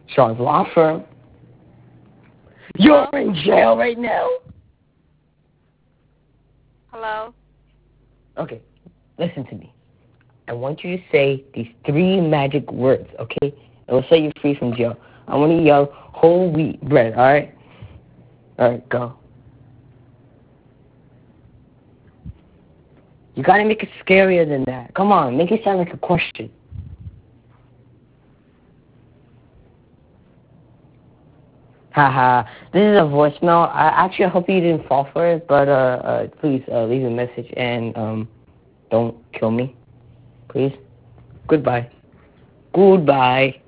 Charles Law Firm. Hello? You're in jail right now. Hello? Okay, listen to me. I want you to say these 3 magic words, okay? It will set you free from jail. I want to yell whole wheat bread, all right? All right, go. You got to make it scarier than that. Come on, make it sound like a question. Haha, this is a voicemail. I hope you didn't fall for it, but please leave a message and don't kill me, please. Goodbye. Goodbye.